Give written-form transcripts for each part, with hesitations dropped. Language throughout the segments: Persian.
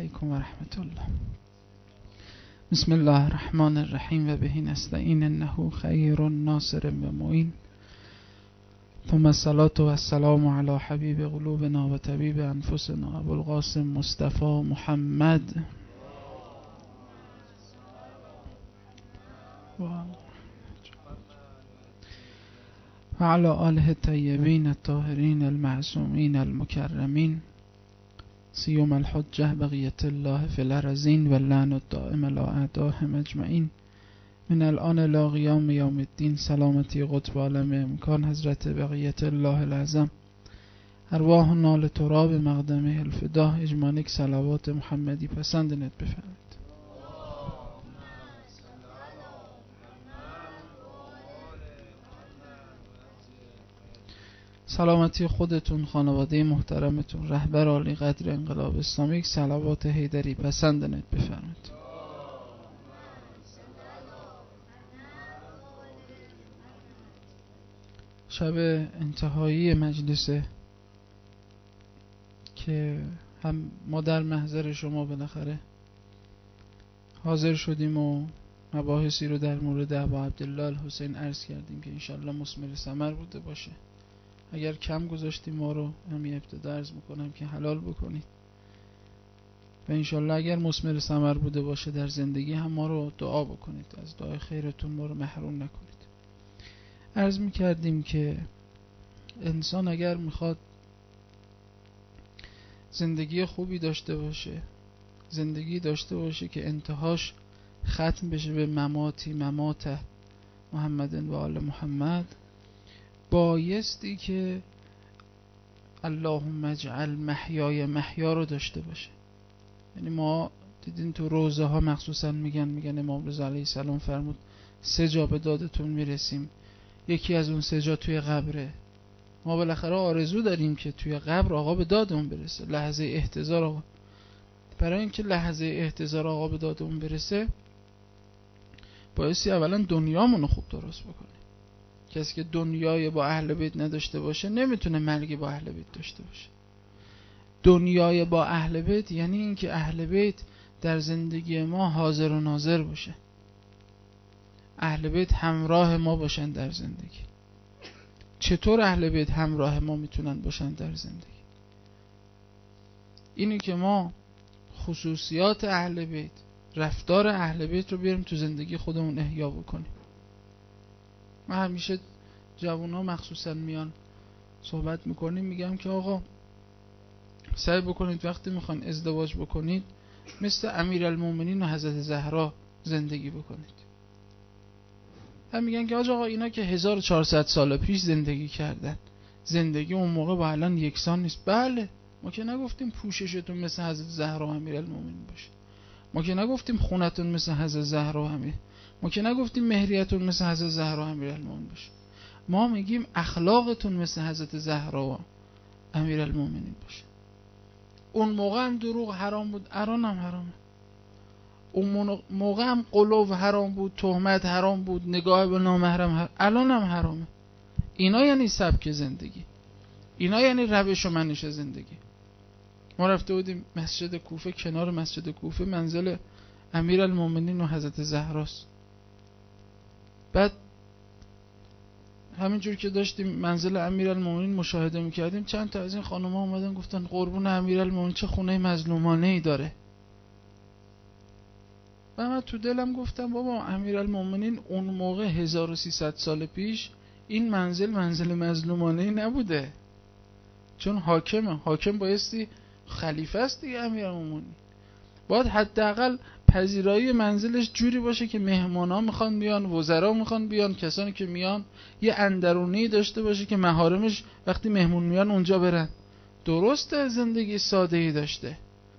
علیکم و رحمت الله. بسم الله الرحمن الرحیم و به نستعین انه خیر ناصر و معین. ثم الصلاة و السلام علی حبیب قلوبنا و طبیب انفسنا ابوالقاسم مصطفی محمد و علی آله الطیبین الطاهرین المعصومین المکرمین سیوم الحجة بقیت الله فی الارضین و اللعن الدائم علی اعدائهم اجمعین من الان لا قیام یوم الدین. سلامتی قطب عالم امکان حضرت بقیت الله العظم، ارواح نال تراب مقدمه الفدا. اجمانک صلوات محمدی پسندنت بفرمید. سلامتی خودتون، خانواده محترمتون، رهبر عالی قدر انقلاب اسلامی، یک صلوات حیدری پسندنت بفرمید. شب انتهایی مجلسه که هم ما در محضر شما بالاخره حاضر شدیم و مباحثی رو در مورد ابا عبدالله الحسین عرض کردیم که انشالله مثمر ثمر بوده باشه. اگر کم گذاشتیم ما رو همین ابتدا عرض میکنم که حلال بکنید و انشالله اگر مثمر ثمر بوده باشه در زندگی هم ما رو دعا بکنید، از دعای خیرتون ما رو محروم نکنید. عرض میکردیم که انسان اگر میخواد زندگی خوبی داشته باشه، زندگی داشته باشه که انتهاش ختم بشه به ممات محمد و آل محمد، بایستی که اللهم اجعل محیای محیا رو داشته باشه. یعنی ما دیدین تو روزه ها مخصوصا میگن امام رضا علیه السلام فرمود 3 جا به دادتون میرسیم، یکی از اون 3 جا توی قبره. ما بالاخره آرزو داریم که توی قبر آقا به دادمون برسه، لحظه احتضار آقا. برای اینکه لحظه احتضار آقا به دادمون برسه بایستی اولا دنیامونو خوب درست بکنیم. کسی که دنیای با اهل بیت نداشته باشه نمیتونه مرگی با اهل بیت داشته باشه. دنیای با اهل بیت یعنی اینکه اهل بیت در زندگی ما حاضر و ناظر باشه، اهل بیت همراه ما باشن در زندگی. چطور اهل بیت همراه ما میتونن باشن در زندگی؟ اینی که ما خصوصیات اهل بیت، رفتار اهل بیت رو بیاریم تو زندگی خودمون احیا بکنیم. من همیشه جوونا مخصوصا میان صحبت میکنیم میگم که آقا سعی بکنید وقتی میخوان ازدواج بکنید مثل امیرالمومنین و حضرت زهرا زندگی بکنید. هم میگن که آقا اینا که 1400 سال پیش زندگی کردن، زندگی اون موقع با الان یکسان نیست. بله، ما که نگفتیم پوششتون مثل حضرت زهرا و امیرالمومنین باشه، ما که نگفتیم خونتون مثل حضرت زهرا و امیر، ما که نگفتیم مهریتون مثل حضرت زهرا و امیرالمومنین باشه. ما میگیم اخلاقتون مثل حضرت زهرا و امیرالمومنین باشه. اون موقع هم دروغ حرام بود، الان هم حرامه. اون موقع هم قلوب حرام بود، تهمت حرام بود، نگاه به نامحرم الان هم حرامه. اینا یعنی سبک زندگی، اینا یعنی روش و منش زندگی. ما رفته بودیم مسجد کوفه، کنار مسجد کوفه منزل امیرالمومنین و حضرت زهراست. بعد همینجور که داشتیم منزل امیرالمومنین مشاهده میکردیم چند تا از این خانوما اومدن گفتن قربون امیرالمومنین چه خونه مظلومانه ای داره. و من تو دلم گفتم بابا امیرالمومنین اون موقع 1300 سال پیش این منزل مظلومانه ای نبوده، چون حاکم بایستی خلیفه است دیگه. امیرالمومنین باید حداقل پذیرایی منزلش جوری باشه که مهمانا میخوان بیان، وزرا میخوان بیان، کسانی که میان یه اندرونی داشته باشه که محارمش وقتی مهمون میان اونجا برن. درسته زندگی ساده ای داشته،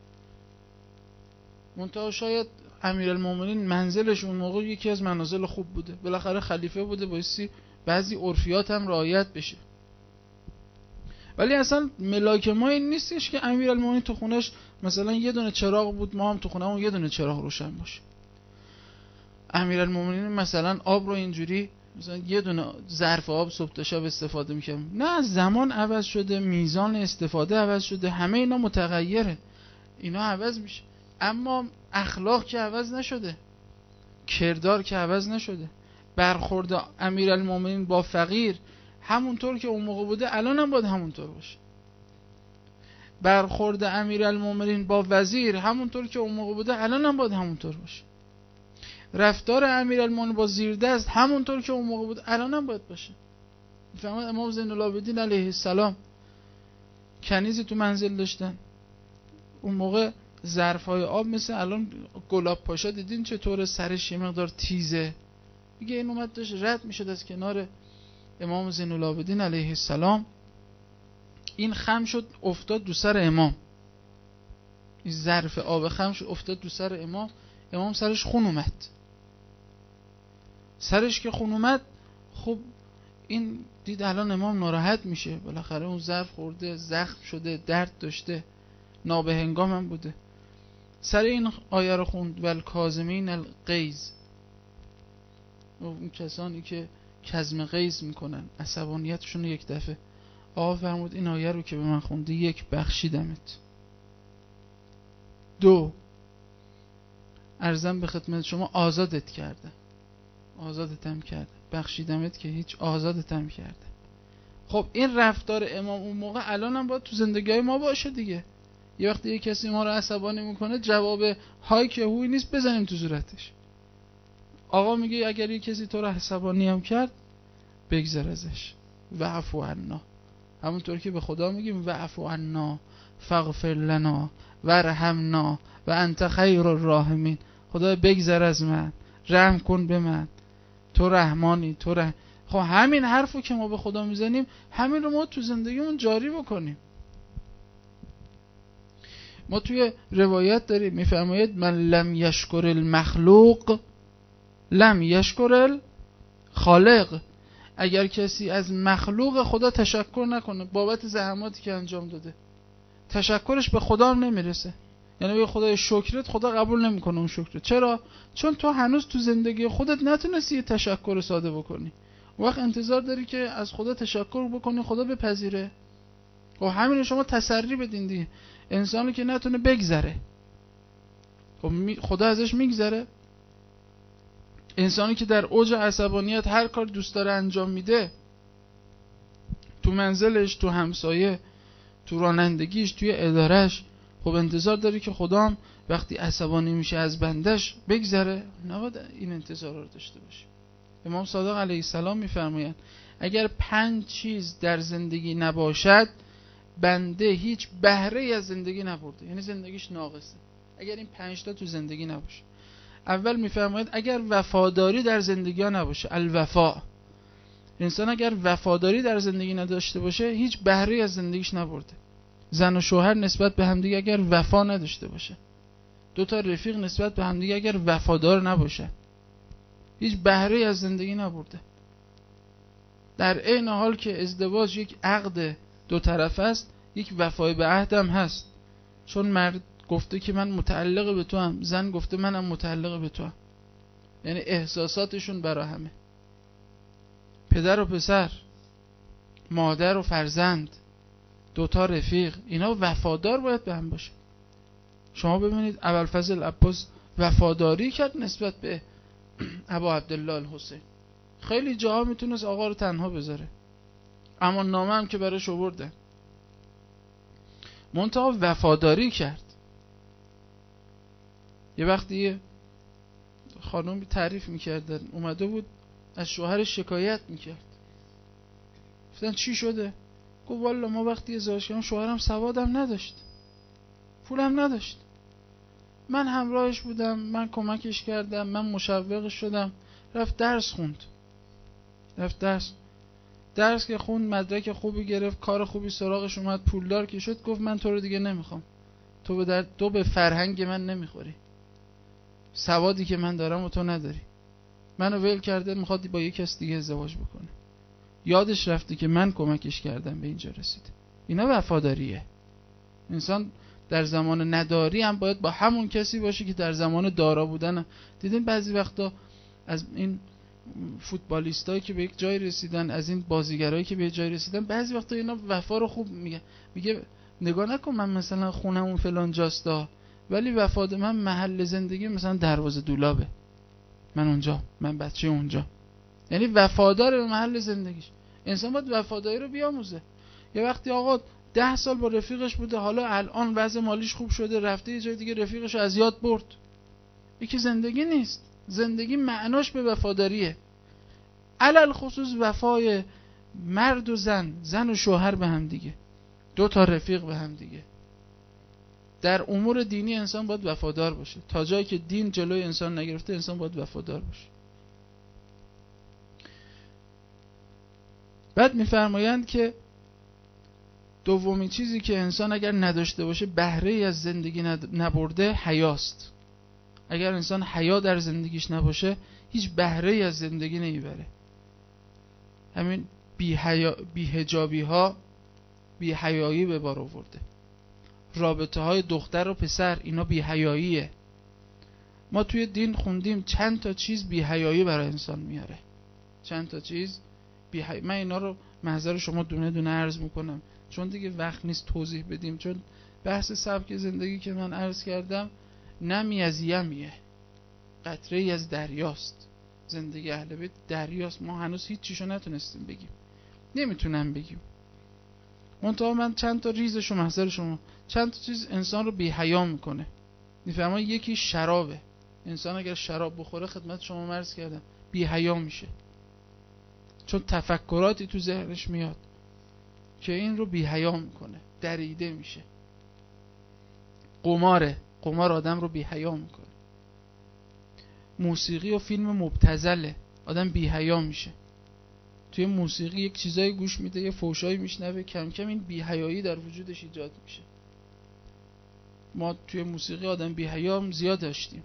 منتها شاید امیرالمومنین منزلش اون موقع یکی از منازل خوب بوده، بالاخره خلیفه بوده، بایستی بعضی عرفیات هم رعایت بشه. ولی اصلا ملاک ما این نیستش که امیرالمومنین تو خونش مثلا یه دونه چراغ بود، ما هم تو خونمون یه دونه چراغ روشن باشه. امیرالمومنین مثلا آب رو اینجوری مثلا یه دونه ظرف آب صبح تا شب استفاده میکنه. نه، زمان عوض شده، میزان استفاده عوض شده، همه اینا متغیره، اینا عوض میشه. اما اخلاق که عوض نشده، کردار که عوض نشده. برخورد امیرالمومنین با فقیر همونطور که اون موقع بوده الان هم باید همونطور باشه. برخورد امیرالمومنین با وزیر همونطور که اون موقع بوده الان هم باید همونطور باشه. رفتار امیرالمومنین با زیردست همونطور که اون موقع بوده الان هم باید باشه. میفهمید؟ امام زین العابدین علیه السلام کنیزی تو منزل داشتن، اون موقع ظرفای آب مثل الان گلاب پاشا دیدین چطور سرش یه مقدار تیزه، میگه این اومد داشت رد میشد از کنار امام زین العابدین علیه السلام، این خم شد افتاد دو سر امام، این ظرف آب خم شد افتاد دو سر امام، امام سرش خون اومد. سرش که خون اومد، خب این دید الان امام ناراحت میشه، بالاخره اون ظرف خورده، زخم شده، درد داشته، نابهنگام هم بوده. سر این آیه رو خوند والکاظمین الغیظ، اون کسانی که کظم غیظ میکنن، عصبانیتشون یک دفعه. آقا فرمود این آیه رو که به من خوندی، یک بخشیدمت، دو عرضم به خدمت شما آزادت کرده، آزادتم کرده، بخشیدمت که هیچ، آزادتم کرده. خب این رفتار امام اون موقع الان هم باید تو زندگی ما باشه دیگه. یه وقتی یه کسی ما رو عصبانی میکنه، جواب های که هوی نیست بزنیم تو صورتش. آقا میگه اگر یه کسی تو رو عصبانی هم کرد، بگذر ازش، واعف عنا، همونطور که به خدا میگیم واعف عنا فاغفر لنا وارحمنا و انت خیر الراحمین، خدا بگذر از من، رحم کن به من، تو رحمانی، خب همین حرفو که ما به خدا میزنیم، همین رو ما تو زندگیمون جاری بکنیم. ما توی روایت داریم میفرماید من لم یشکر المخلوق لم یشکر الخالق، اگر کسی از مخلوق خدا تشکر نکنه بابت زحماتی که انجام داده، تشکرش به خدا هم نمیرسه. یعنی به خدای شکرت، خدا قبول نمیکنه اون شکرت. چرا؟ چون تو هنوز تو زندگی خودت نتونستی یه تشکر ساده بکنی، وقت انتظار داری که از خدا تشکر بکنی خدا بپذیره. خب همین شما تسری بدین دیگه. انسانی که نتونه بگذره، خب خدا ازش میگذره؟ انسانی که در اوج عصبانیت هر کار دوست داره انجام میده، تو منزلش، تو همسایه، تو رانندگیش، توی ادارش، خب انتظار داری که خدا وقتی عصبانی میشه از بندش بگذره؟ نباید این انتظار رو داشته باشه. امام صادق علیه السلام میفرمایند اگر 5 چیز در زندگی نباشد، بنده هیچ بهره ای از زندگی نبرده، یعنی زندگیش ناقصه. اگر این 5 تا تو زندگی نباشه، اول میفرماید اگر وفاداری در زندگی ها نباشه، الوفا، انسان اگر وفاداری در زندگی نداشته باشه، هیچ بهره ای از زندگیش نبرده. زن و شوهر نسبت به همدیگه اگر وفا نداشته باشه، 2 تا رفیق نسبت به همدیگه اگر وفادار نباشه، هیچ بهره ای از زندگی نبرده. در عین حال که ازدواج یک عقد 2 طرفه است، یک وفای به عهد هم هست، چون مرد گفته که من متعلق به تو هم، زن گفته منم متعلق به تو هم، یعنی احساساتشون برا همه. پدر و پسر، مادر و فرزند، 2 تا رفیق، اینا وفادار باید به هم باشه. شما ببینید ابوالفضل عباس وفاداری کرد نسبت به ابا عبدالله الحسین. خیلی جاها میتونست آقا رو تنها بذاره، اما نامه هم که براش آورده، منتها وفاداری کرد. یه وقتی یه خانم تعریف میکردن، اومده بود از شوهرش شکایت میکرد. گفتن چی شده؟ گفت والا ما وقتی ازدواج کردم شوهرم سوادم نداشت، پولم نداشت، من همراهش بودم، من کمکش کردم، من مشوقش شدم، رفت درس خوند، درس که خوند، مدرک خوبی گرفت، کار خوبی سراغش اومد، پولدار که شد، گفت من تو رو دیگه نمیخوام، تو به فرهنگ من نمیخوری، سوادی که من دارم و تو نداری، منو ول کرده، میخواد با یک کس دیگه ازدواج بکنه. یادش رفته که من کمکش کردم به اینجا رسید. اینا وفاداریه. انسان در زمان نداری هم باید با همون کسی باشه که در زمان دارا بودن. دیدین بعضی وقتا از این فوتبالیستایی که به یک جای رسیدن، از این بازیگرایی که به یک جای رسیدن، بعضی وقتا اینا وفا رو خوب میگه نگاه نکن من مثلا خونمون فلان جاستا، ولی وفادار، من محل زندگی مثلا دروازه دولابه، من اونجا، من بچه اونجا، یعنی وفادار به محل زندگیش. انسان باید وفاداری رو بیاموزه. یه وقتی آقا 10 سال با رفیقش بوده، حالا الان وضع مالیش خوب شده، رفته یه جای دیگه رفیقش از یاد برد. یکی زندگی نیست. زندگی معناش به وفاداریه. علل خصوص وفای مرد و زن، زن و شوهر به هم دیگه، 2 تا رفیق به هم دیگه. در امور دینی انسان باید وفادار باشه. تا جایی که دین جلوی انسان نگرفته، انسان باید وفادار باشه. بعد میفرمایند که دومین چیزی که انسان اگر نداشته باشه، بهره ای از زندگی نبرده، حیاست. اگر انسان حیا در زندگیش نباشه، هیچ بهره ای از زندگی نمیبره. همین بی‌حجابی ها بی‌حیایی به بار آورده. رابطه های دختر و پسر، اینا بی‌حیاییه. ما توی دین خوندیم چند تا چیز بی‌حیایی برای انسان میاره. چند تا چیز من اینا رو محضر شما دونه دونه عرض میکنم، چون دیگه وقت نیست توضیح بدیم، چون بحث سبک زندگی که من عرض کردم نمی از یمیه، قطره ای از دریاست. زندگی اهل بیت دریاست. ما هنوز هیچ چیشو نتونستیم بگیم، نمیتونم بگیم. منتها من چند تا ریزشو محضر شما، چند تا چیز انسان رو بی حیا میکنه. میفهمم یکی شرابه. انسان اگر شراب بخوره، خدمت شما عرض کردم، بی حیا میشه، چون تفکراتی تو ذهنش میاد که این رو بی حیا میکنه، دریده میشه. قمار آدم رو بی حیا میکنه. موسیقی و فیلم مبتذله، آدم بی حیا میشه. توی موسیقی یک چیزایی گوش میده، یه فحشایی میشنوه، کم کم این بی حیایی در وجودش ایجاد میشه. ما توی موسیقی آدم بی حیا زیاد داشتیم.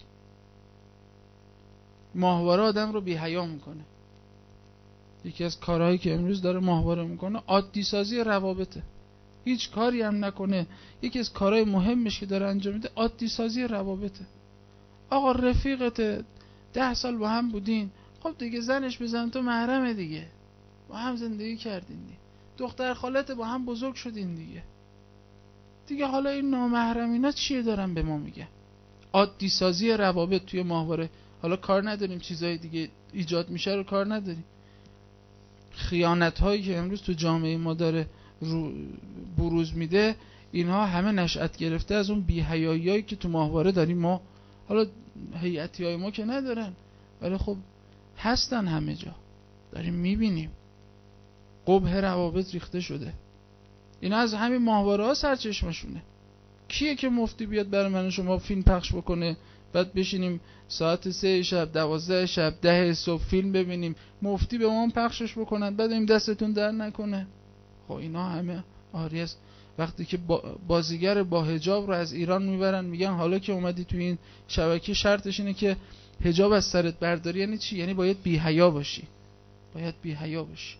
ماهواره آدم رو بی حیا میکنه. یکی از کارهایی که امروز داره ماهواره میکنه، عادی سازی روابطه. هیچ کاری هم نکنه، یکی از کارهای مهمش که داره انجام میده عادی سازی روابطه. آقا رفیقت 10 سال با هم بودین، خب دیگه زنش بزن تو محرمه دیگه، با هم زندگی کردین دیگه. دختر خالت با هم بزرگ شدین دیگه حالا این نامحرمینا چیه دارن به ما میگن؟ عادی سازی روابط توی ماهواره. حالا کار نداریم چیزای دیگه ایجاد میشه رو کار نداریم. خیانت هایی که امروز تو جامعه ما داره بروز میده، اینها همه نشأت گرفته از اون بی‌حیاییایی که تو ماهواره داریم. ما حالا هیئتی های ما که ندارن، ولی خب هستن همه جا، داریم میبینیم. قبح روابط ریخته شده. اینا از همین ماهواره ها سرچشمشونه. کیه که مفتی بیاد برای من و شما فیلم پخش بکنه، بعد بشینیم ساعت 3 شب 12 شب 10 صبح فیلم ببینیم، مفتی به ما پخشش بکنن، بعد این دستتون در نکنه؟ خب اینا همه آری است. وقتی که بازیگر با حجاب رو از ایران میبرن، میگن حالا که اومدی تو این شبکه شرطش اینه که حجاب از سرت برداری. یعنی چی؟ یعنی باید بی حیا باشی، باید بی حیا باشی.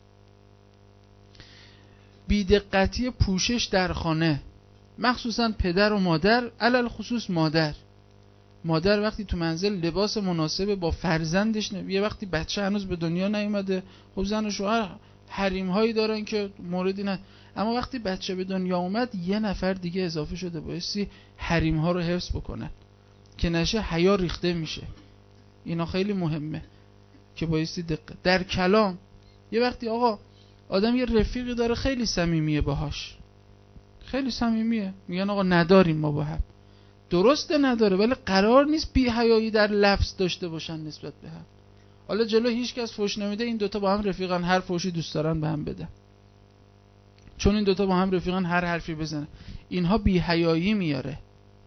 بی‌دقتی پوشش در خانه، مخصوصا پدر و مادر، علل خصوص مادر وقتی تو منزل لباس مناسب با فرزندش یه وقتی بچه هنوز به دنیا نیومده، خب زن و شوهر حریم هایی دارن که موردی نه، اما وقتی بچه به دنیا اومد یه نفر دیگه اضافه شده، بایستی حریم ها رو حفظ بکنن که نشه حیا ریخته میشه. اینا خیلی مهمه که بایستی دقت. در کلام یه وقتی آقا آدم یه رفیقی داره خیلی صمیمیه باهاش، خیلی صمیمیه، میگن آقا نداریم ما با هم. درسته نداره، ولی قرار نیست بی حیایی در لفظ داشته باشن نسبت به هم. حالا جلو هیچ کس فحش نمیده، این دوتا با هم رفیقان، هر فحشی دوست دارن به هم بدن، چون این دوتا با هم رفیقان، هر حرفی بزنن. اینها بی حیایی میاره.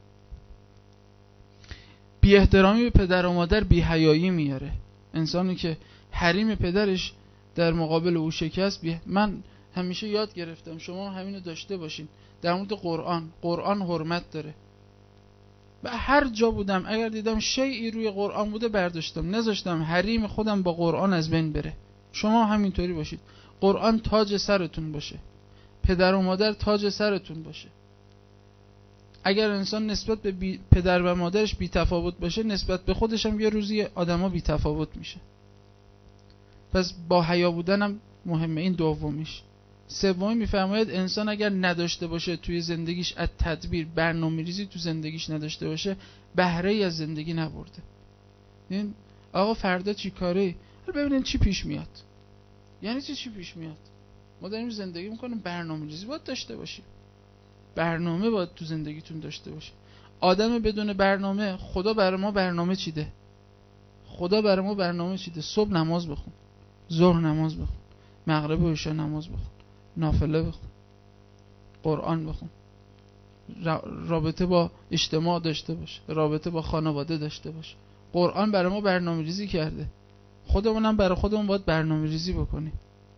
بی احترامی به پدر و مادر بی حیایی میاره. انسانی که حریم پدرش در مقابل او شکست، من همیشه یاد گرفتم، شما همینو داشته باشین. در مورد قرآن حرمت داره. و هر جا بودم اگر دیدم شیئی روی قرآن بوده برداشتم، نذاشتم حریم خودم با قرآن از بین بره. شما همینطوری باشید. قرآن تاج سرتون باشه، پدر و مادر تاج سرتون باشه. اگر انسان نسبت به پدر و مادرش بی تفاوت باشه، نسبت به خودش هم یه روزی آدما بی تفاوت میشه. پس با حیا بودنم مهمه. این دومیش. سومی میفرماید انسان اگر نداشته باشه توی زندگیش از تدبیر، برنامه‌ریزی تو زندگیش نداشته باشه، بهره ای از زندگی نبرده. این آقا فردا چی کاره؟ ببینین چی پیش میاد. یعنی چی پیش میاد؟ ما داریم زندگی میکنیم، برنامه‌ریزی باید داشته باشیم. برنامه باید تو زندگیتون داشته باشه. آدم بدون برنامه، خدا برای ما برنامه چیده. خدا برای ما برنامه چیده. صبح نماز بخون، ظهر نماز بخون، مغرب و عشاء نماز بخون، نافله بخون، قرآن بخون، رابطه با اجتماع داشته باش، رابطه با خانواده داشته باش. قرآن برای ما برنامه‌ریزی کرده. خودمونم برای خودمون باید برنامه‌ریزی بکنیم.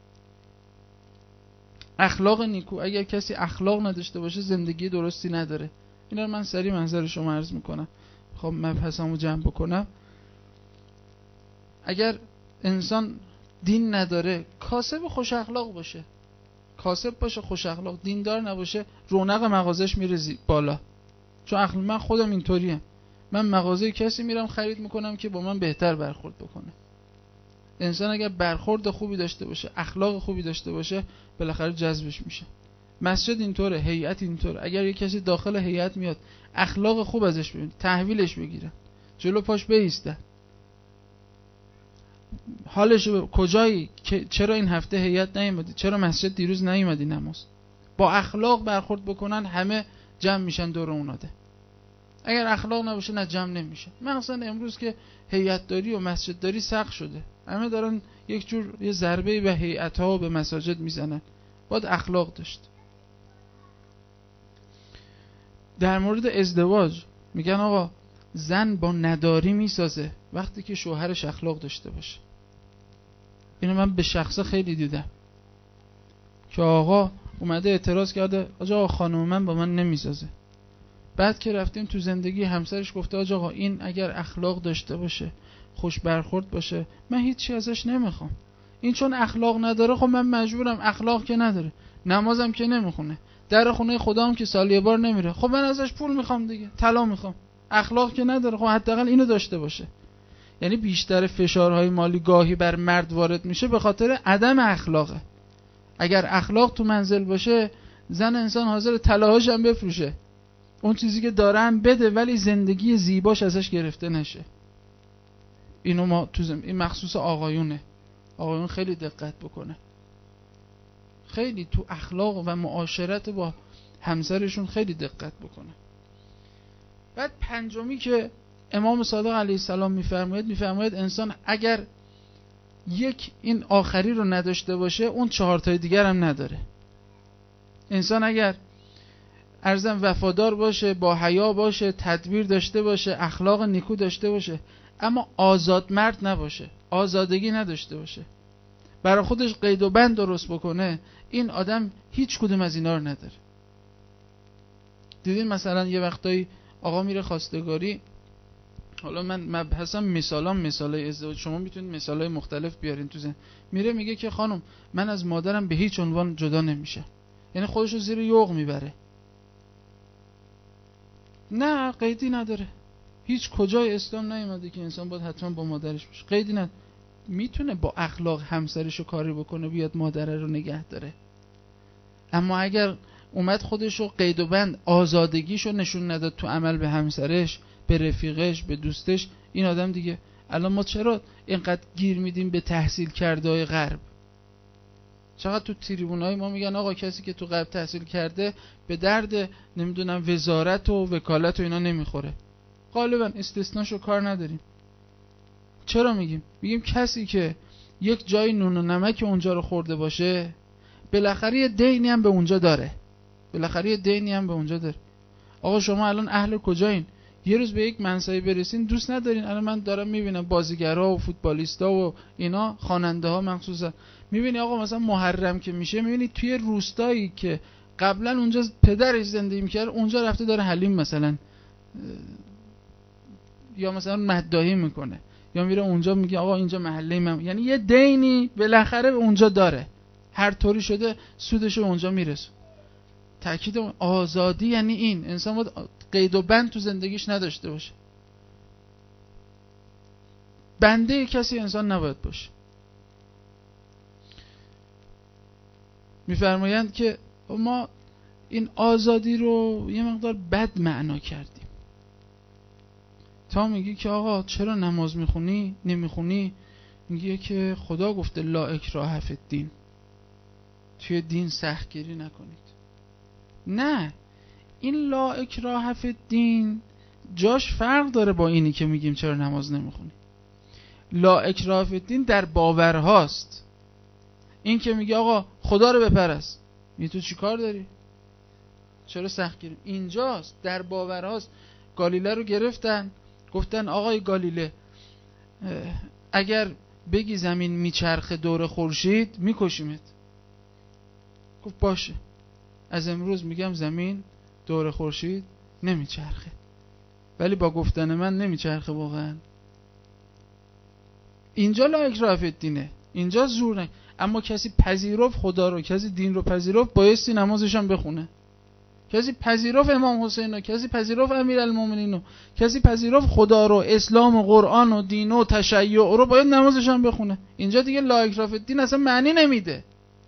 اخلاق نیکو، اگر کسی اخلاق نداشته باشه زندگی درستی نداره. اینا رو من سریع منظر شما عرض میکنم. خب مبحثمو جمع بکنم. اگر انسان دین نداره، کاسب خوش اخلاق باشه، کاسب باشه خوش اخلاق، دیندار نباشه، رونق مغازش میره بالا. چون اخلاق، من خودم اینطوریم. من مغازه کسی میرم خرید میکنم که با من بهتر برخورد بکنه. انسان اگر برخورد خوبی داشته باشه، اخلاق خوبی داشته باشه، بالاخره جذبش میشه. مسجد اینطوره، هیئت اینطوره. اگر یک کسی داخل هیئت میاد، اخلاق خوب ازش ببین، تحویلش بگیرن، جلو پاش بایستن، حالش کجایی، چرا این هفته هیئت نیومدی، چرا مسجد دیروز نیومدی نماز، با اخلاق برخورد بکنن، همه جمع میشن دور اوناده. اگر اخلاق نباشه نه جمع نمیشه. مثلا امروز که هیئت داری و مسجد داری سخت شده، همه دارن یک جور یه ضربه‌ای به هیئت‌ها و به مساجد میزنن. باید اخلاق داشت. در مورد ازدواج میگن آقا زن با نداری میسازه وقتی که شوهرش اخلاق داشته باشه. اینو من به شخصه خیلی دیدم که آقا اومده اعتراض کرده، آقا خانم من با من نمیسازه. بعد که رفتیم تو زندگی، همسرش گفته آقا این اگر اخلاق داشته باشه، خوش برخورد باشه، من هیچی ازش نمیخوام. این چون اخلاق نداره، خب من مجبورم. اخلاق که نداره، نمازم که نمیخونه، در خونه خدام که سال یه بار نمیره، خب من ازش پول میخوام دیگه، طلا میخوام. اخلاق که نداره، خب حداقل اینو داشته باشه. یعنی بیشتر فشارهای مالی گاهی بر مرد وارد میشه به خاطر عدم اخلاقه. اگر اخلاق تو منزل باشه، زن انسان حاضر طلاهاش هم بفروشه، اون چیزی که داره هم بده، ولی زندگی زیباش ازش گرفته نشه. اینو ما تو این مخصوص آقایونه. آقایون خیلی دقت بکنه، خیلی تو اخلاق و معاشرت با همسرشون خیلی دقت بکنه. بعد پنجمی که امام صادق علیه السلام میفرماید انسان اگر یک این آخری رو نداشته باشه، اون 4 تای دیگر هم نداره. انسان اگر ارزم وفادار باشه، با حیا باشه، تدبیر داشته باشه، اخلاق نیکو داشته باشه، اما آزاد مرد نباشه، آزادگی نداشته باشه، برای خودش قید و بند درست بکنه، این آدم هیچ کدوم از اینا رو نداره. دیدین مثلا یه وقتایی آقا میره خواستگاری، حالا من مبحثم مثالای ازدواج، شما میتونید مثالای مختلف بیارین تو ذهن. میره میگه که خانم من از مادرم به هیچ عنوان جدا نمیشه، یعنی خودشو زیر یوغ میبره. نه قیدی نداره، هیچ کجای اسلام نیومده که انسان باید حتما با مادرش باشه، قیدی نداره. میتونه با اخلاق همسرشو کاری بکنه، بیاد مادره رو نگه داره. اما اگر اومد خودشو قید و بند، آزادگیشو نشون نداد تو عمل به همسرش، به رفیقش، به دوستش، این آدم دیگه. الان ما چرا اینقدر گیر میدیم به تحصیل کرده‌های غرب؟ چقدر تو تریبونای ما میگن آقا کسی که تو غرب تحصیل کرده به درد نمیدونم وزارت و وکالت و اینا نمیخوره. غالبا استثناشو کار نداریم. چرا میگیم کسی که یک جای نون و نمک اونجا رو خورده باشه، بالاخره یه دینی هم به اونجا داره. آقا شما الان اهل کجایین؟ یه روز به یک منصبی برسین دوست ندارین؟ الان من دارم میبینم بازیگرها و فوتبالیستا و اینا، خواننده ها مخصوصا، میبینی آقا مثلا محرم که میشه، میبینی توی روستایی که قبلا اونجا پدرش زندگی میکرد، اونجا رفته داره حلیم مثلا یا مثلا مداحی میکنه، یا میره اونجا میگه آقا اینجا محله من، یعنی یه دینی بالاخره به اونجا داره، هر طوری شده سودشو اونجا میرسه. تأکید آزادی یعنی این انسان باید قید و بند تو زندگیش نداشته باشه، بنده کسی انسان نباید باشه. میفرمایند که ما این آزادی رو یه مقدار بد معنا کردیم. تا میگی که آقا چرا نماز نمیخونی؟ میگه که خدا گفته لا اکراه فی الدین، توی دین سختگیری نکنید. نه، این لا اکراه فی الدین جاش فرق داره با اینی که میگیم چرا نماز نمیخونی. لا اکراه فی الدین در باورهاست. این که میگه آقا خدا رو بپرست، میگه تو چی کار داری؟ چرا سختگیری؟ اینجاست، در باورهاست. گالیله رو گرفتن، گفتن آقای گالیله اگر بگی زمین میچرخه دور خورشید میکشیمت. گفت باشه، از امروز میگم زمین دور خورشید نمیچرخه، ولی با گفتن من نمیچرخه واقعا. اینجا لا اکراه فی الدینه، اینجا زور نه. اما کسی پذیرفت خدا رو، کسی دین رو پذیرفت، بایستی نمازش هم بخونه. کسی پذیرفت امام حسین رو، کسی پذیرفت امیرالمومنین رو، کسی پذیرفت خدا رو، اسلام و قرآن و دین و تشیع رو، باید نمازش هم بخونه. اینجا دیگه لا اکراه فی الدین اصلا معنی نمیده.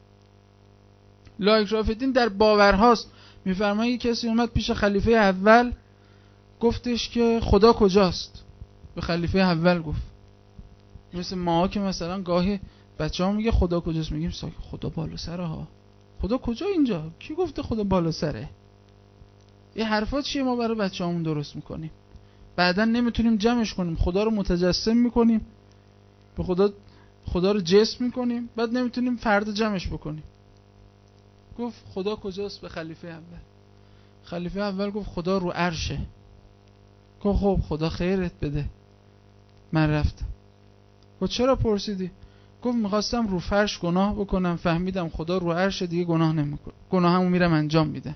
لا اکراه فی الدین در باورهاست. میفرمایه کسی اومد پیش خلیفه اول، گفتش که خدا کجاست؟ به خلیفه اول گفت. مثل ما که مثلا گاهی بچه‌ها میگه خدا کجاست، میگیم خدا بالا سره ها. خدا کجا اینجا؟ کی گفته خدا بالا سره؟ این حرفا چیه ما برای بچه‌هامون درست میکنیم؟ بعدن نمیتونیم جمعش کنیم، خدا رو متجسم میکنیم، به خدا رو جسم میکنیم، بعد نمیتونیم فردا جمعش بکنیم. گفت خدا کجاست به خلیفه اول. خلیفه اول گفت خدا رو عرشه. گفت خب خدا خیرت بده، من رفتم. گفت چرا پرسیدی؟ گفت میخواستم رو فرش گناه بکنم، فهمیدم خدا رو عرشه، دیگه گناه نمیکنم، گناهمو میرم انجام میدم.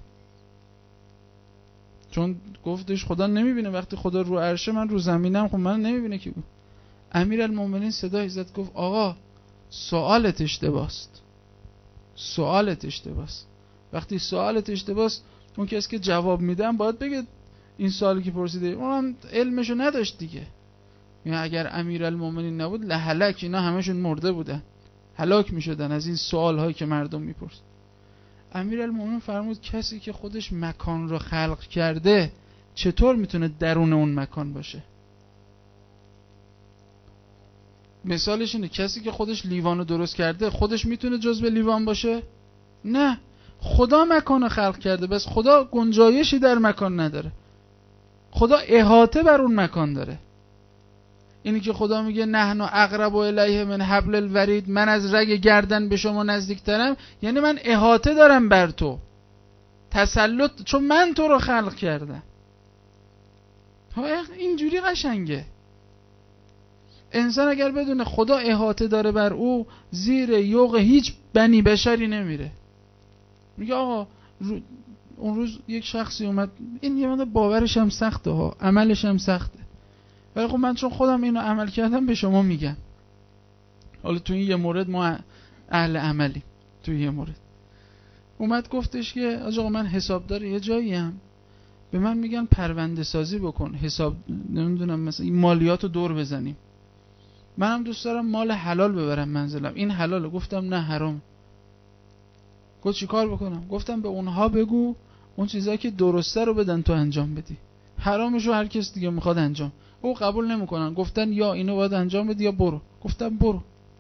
چون گفتش خدا نمیبینه، وقتی خدا رو عرشه من رو زمینم، خب من نمیبینه کی. امیرالمومنین صدای زد گفت آقا سوالت اشتباست، سوالت اشتباست. وقتی سوالت اشتباست، اون کسی که جواب میدم باید بگه این سوالی که پرسیده اونم علمشو نداشت دیگه. یعنی اگر امیرالمومنین نبود لهلک، اینا همشون مرده بودن، هلاک میشدن از این سوالهایی که مردم میپرسن. امیرالمومنین فرمود کسی که خودش مکان رو خلق کرده چطور میتونه درون اون مکان باشه؟ مثالش اینه، کسی که خودش لیوان رو درست کرده خودش میتونه جزء لیوان باشه؟ نه، خدا مکان رو خلق کرده، بس خدا گنجایشی در مکان نداره، خدا احاطه بر اون مکان داره. اینی که خدا میگه نحن اقرب الیه من حبل الورید، من از رگ گردن به شما نزدیکترم، یعنی من احاطه دارم بر تو، تسلط، چون من تو رو خلق کردم. اینجوری قشنگه. انسان اگر بدونه خدا احاطه داره بر او، زیر یوغ هیچ بنی بشری نمیره. میگه آقا اون روز یک شخصی اومد، این یه مقدار باورش هم سخته ها، عملش هم سخته، ولی خب من چون خودم اینو عمل کردم به شما میگم. حالا تو این یه مورد ما اهل عملی. تو یه مورد اومد گفتش که آقا من حسابدار یه جاییم، به من میگن پرونده سازی بکن، حساب نمیدونم مثلا این مالیاتو دور بزنیم، منم دوست دارم مال حلال ببرم منزلم، این حلاله. گفتم نه حرام. گفت چی کار بکنم؟ گفتم به اونها بگو اون چیزایی که درسته رو بدن تو انجام بدی، حرامشو هر کس دیگه میخواد انجام. او قبول نمیکنن، گفتن یا اینو باید انجام بدی یا برو. گفتم برو.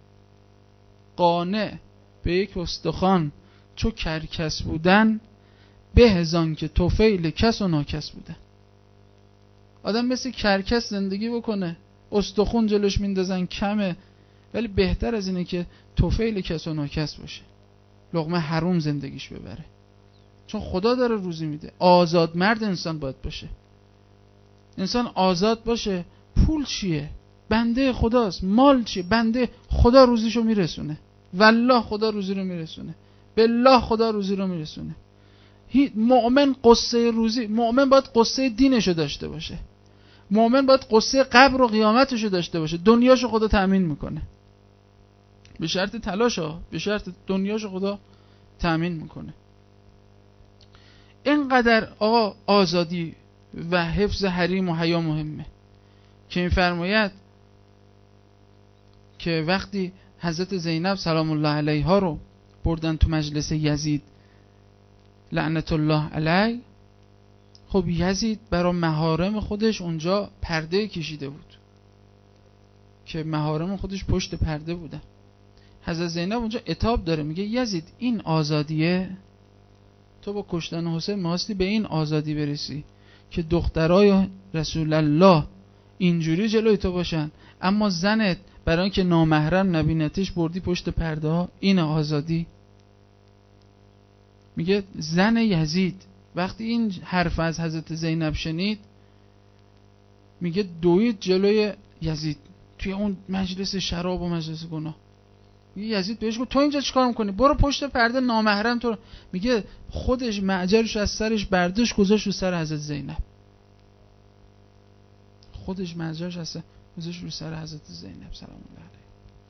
قانع به یک استخوان چو کرکس بودن، به هزان که طفیل کس و ناکس بودن. آدم مثل کرکس زندگی بکنه، استخون جلوش میندازن کمه، ولی بهتر از اینه که طفیل کس و ناکس باشه، لقمه حروم زندگیش ببره. چون خدا داره روزی میده. آزاد مرد انسان باید باشه. انسان آزاد باشه. پول چیه؟ بنده خداست. مال چیه؟ بنده خدا روزیشو میرسونه. والله خدا روزی رو میرسونه. بالله خدا روزی رو میرسونه. مؤمن قصه روزی، مؤمن باید قصه دینشو داشته باشه. مؤمن باید قصه قبر و قیامتشو داشته باشه. دنیاشو خدا تأمین میکنه. به شرط تلاشا، به شرط دنیاشو خدا تأمین میکنه. اینقدر آقا آزادی و حفظ حریم و حیا مهمه که میفرماید که وقتی حضرت زینب سلام الله علیها رو بردن تو مجلس یزید لعنت الله علیه. خب یزید برای محارم خودش اونجا پرده کشیده بود که محارم خودش پشت پرده بودن. حضرت زینب اونجا عتاب داره، میگه یزید این آزادیه؟ تو با کشتن حسین می‌خواستی به این آزادی برسی که دخترای رسول الله اینجوری جلوی تو باشن، اما زنت برای اینکه نامحرم نبینتش بردی پشت پرده ها، این آزادی؟ میگه زن یزید وقتی این حرف از حضرت زینب شنید، میگه دوید جلوی یزید توی اون مجلس شراب و مجلس گناه. میگه یزید بهش گفت تو اینجا چیکار میکنی؟ برو پشت پرده، نامحرم تو. میگه خودش معجرش از سرش برداشت گذاشت رو سر حضرت زینب. خودش معجرش از سر گذاشت رو سر حضرت زینب سلام الله علیها.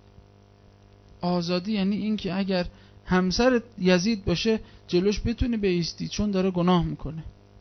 آزادی یعنی این که اگر همسر یزید باشه جلوش بتونی بایستی چون داره گناه میکنه.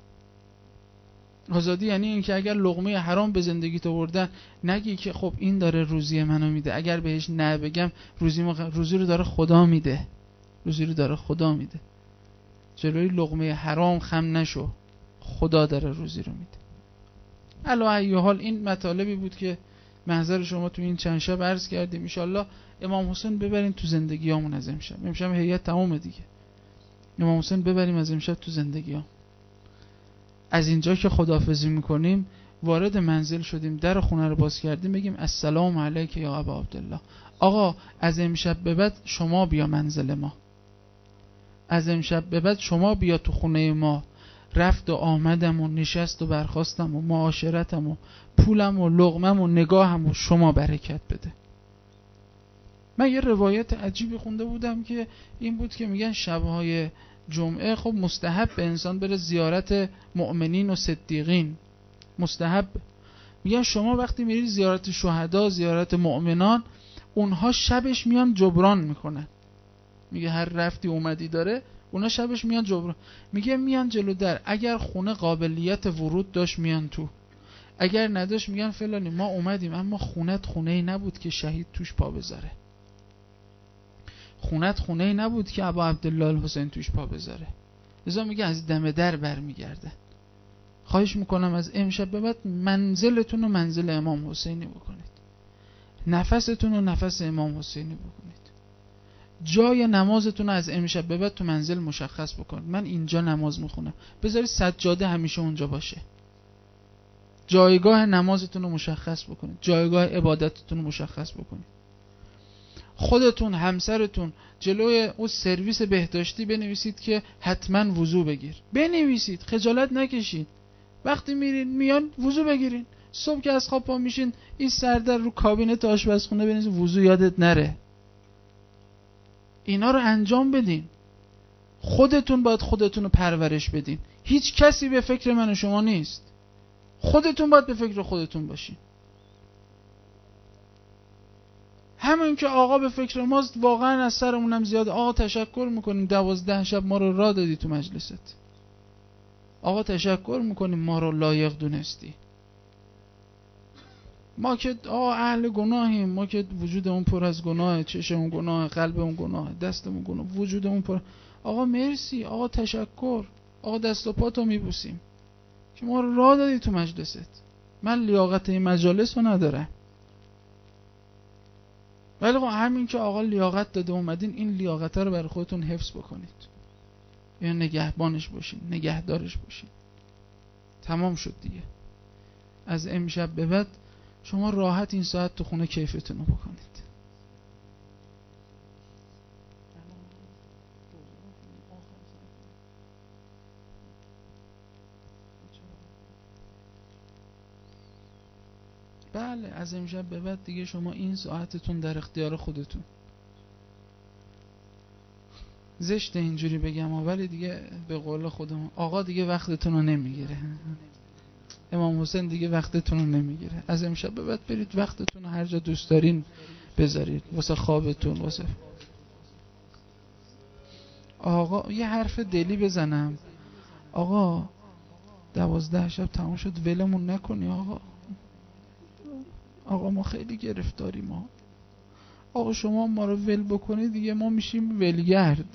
آزادی یعنی این که اگر لقمه حرام به زندگیت آوردن نگی که خب این داره روزی منو میده، اگر بهش نه بگم روزی رو داره خدا میده، روزی رو داره خدا میده. جلوی لقمه حرام خم نشو، خدا داره روزی رو میده. علی ای حال این مطالبی بود که محضر شما تو این چند شب عرض کردیم. ان شاءالله امام حسین ببریم تو زندگیامون از امشب. امشب هیئت تمام دیگه. امام حسین ببریم از امشب تو زندگیام. از اینجا که خداحافظی میکنیم وارد منزل شدیم، در خونه رو باز کردیم، بگیم السلام علیک یا ابا عبدالله. آقا از امشب به بعد شما بیا منزل ما، از امشب به بعد شما بیا تو خونه ما. رفت و آمدم و نشست و برخاستم و معاشرتم و پولم و لقمم و نگاهم و شما برکت بده. من یه روایت عجیبی خونده بودم که این بود که میگن شبهای جمعه خب مستحب به انسان بره زیارت مؤمنین و صدیقین، مستحب. میگن شما وقتی میری زیارت شهدا، زیارت مؤمنان، اونها شبش میان جبران میکنن. میگه هر رفتی اومدی داره، اونا شبش میان جبران. میگه میان جلو در، اگر خونه قابلیت ورود داشت میان تو، اگر نداشت میگن فلانی ما اومدیم اما خونت خونه‌ای نبود که شهید توش پا بذاره، خونت خونه‌ای نبود که ابا عبدالله الحسین توش پا بذاره. لذا میگه از دم در برمیگرده. خواهش میکنم از امشب به بعد منزلتون رو منزل امام حسینی بکنید، نفستون رو نفس امام حسینی بکنید، جای نمازتون رو از امشب به بعد تو منزل مشخص بکنید. من اینجا نماز میخونم، بذارید سجاده همیشه اونجا باشه. جایگاه نمازتون رو مشخص بکنید، جایگاه عبادتتون رو مشخص بکنید. خودتون، همسرتون جلوی اون سرویس بهداشتی بنویسید که حتما وضو بگیر. بنویسید، خجالت نکشید. وقتی میرین میان وضو بگیرین. صبح که از خواب پا میشین این سردر رو کابینت آشپزخونه بنویسید وضو یادت نره. اینا رو انجام بدین. خودتون باید خودتون رو پرورش بدین. هیچ کسی به فکر من و شما نیست. خودتون باید به فکر خودتون باشین. همین که آقا به فکر ماست واقعا از سرمونم زیاده. آقا تشکر میکنیم 12 شب ما رو راه دادی تو مجلست. آقا تشکر میکنیم ما رو لایق دونستی. ما که اهل گناهیم، ما که وجودمون پر از گناه، چشممون گناه، قلبمون گناه، دستمون گناه، وجودمون پر. آقا مرسی، آقا تشکر، آقا دست و پاتو میبوسیم که ما رو راه دادی تو مجلست. من لیاقت این مجالس رو ندارم، ولی خب همین که آقا لیاقت داده اومدین، این لیاقت رو برای خودتون حفظ بکنید یا نگهبانش باشین، نگهدارش باشین. تمام شد دیگه. از امشب به بعد شما راحت این ساعت تو خونه کیفتون رو بکنید. بله از امشب به بعد دیگه شما این ساعتتون در اختیار خودتون. زشته اینجوری بگم ولی دیگه به قول خودمون آقا دیگه وقتتون رو نمیگیره، امام حسین دیگه وقتتون رو نمیگیره. از امشب به بعد برید وقتتون رو هر جا دوست دارین بذارید، واسه خوابتون، واسه آقا. یه حرف دلی بزنم، آقا 12 شب تمام شد ولمون نکنی آقا. آقا ما خیلی گرفتاریم آقا شما ما رو ول بکنید دیگه ما میشیم ولگرد.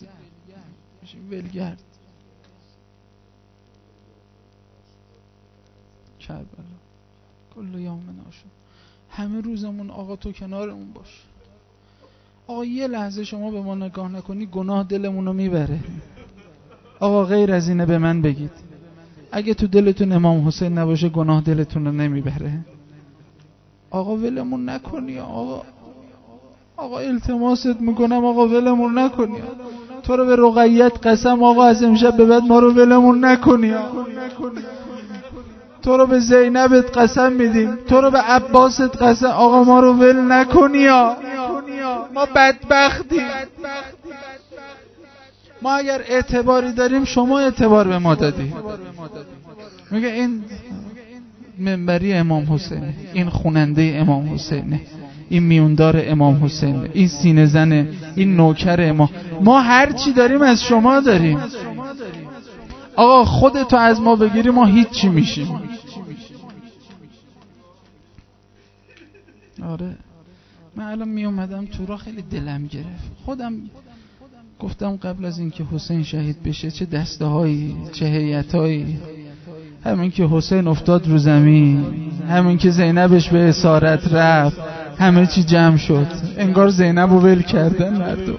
کربلا کل یوم ناشد. همه روزمون آقا تو کنارمون باش. آقا یه لحظه شما به ما نگاه نکنی گناه دلمون رو میبره. آقا غیر از اینه به من بگید، اگه تو دلتون امام حسین نباشه گناه دلتون رو نمیبره؟ آقا ولمون نکنی. آقا التماست میکنم آقا ولمون نکنی. تو رو به رقیت قسم آقا از امشب به بعد ما رو ولمون نکنی. تو رو به زینبت قسم میدیم، تو رو به عباست قسم، آقا ما رو ول نکنی. ما بدبختیم. ما اگر اعتباری داریم شما اعتبار به ما دادی. میگه این منبری امام حسینه، این خوننده امام حسینه، این میوندار امام حسینه، این سینه زنه، این نوکر امام. ما هر چی داریم از شما داریم. آقا خودتو از ما بگیری ما هیچی میشیم. آره من الان می اومدم تو را خیلی دلم گرفت. خودم گفتم قبل از اینکه حسین شهید بشه چه دسته هایی، چه هیئت هایی، همین که حسین افتاد رو زمین، همین که زینبش به اسارت رفت، همه چی جمع شد، انگار زینب رو ول کردن مردم.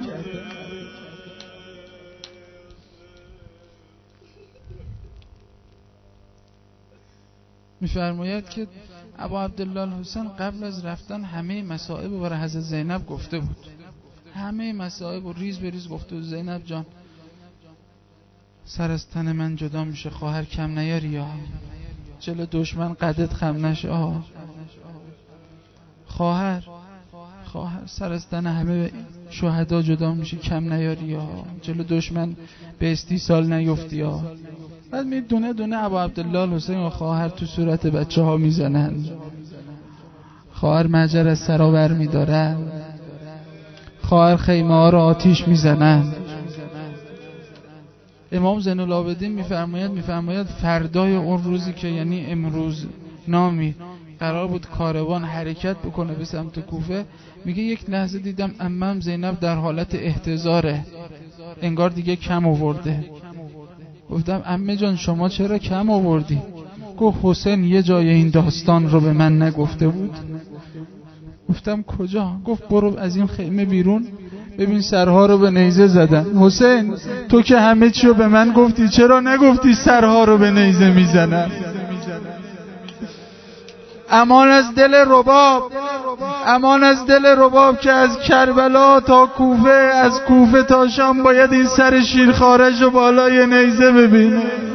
میفرماید که ابا عبدالله الحسین قبل از رفتن همه مصائب رو برای حضرت زینب گفته بود. همه مصائب رو ریز به ریز گفته بود. زینب جان سر از تن من جدا میشه، خواهر کم نیاری یا جلو دشمن قدت خم نشه. خواهر سر از تن همه شهدا جدا میشه، کم نیاری یا جلو دشمن به استیصال نیفتی. یا بعد می دونه دونه ابا عبدالله الحسین و خواهر تو صورت بچه ها میزنن. خواهر مجر از سرابر میدارن، خواهر خیمه ها رو آتیش میزنن. امام زین العابدین میفرماید فردای اون روزی که یعنی امروز نامی قرار بود کاروان حرکت بکنه به سمت کوفه، میگه یک لحظه دیدم عمم زینب در حالت احتضاره، انگار دیگه کم آورده. گفتم عمه جان شما چرا کم آوردی؟ گفت حسین یه جای این داستان رو به من نگفته بود. گفتم کجا؟ گفت برو از این خیمه بیرون ببین سرها رو به نیزه زدن. حسین تو که همه چی رو به من گفتی، چرا نگفتی سرها رو به نیزه میزنن؟ امان از دل رباب، امان از دل رباب که از کربلا تا کوفه، از کوفه تا شام باید این سر شیرخوارش رو بالای نیزه ببینه.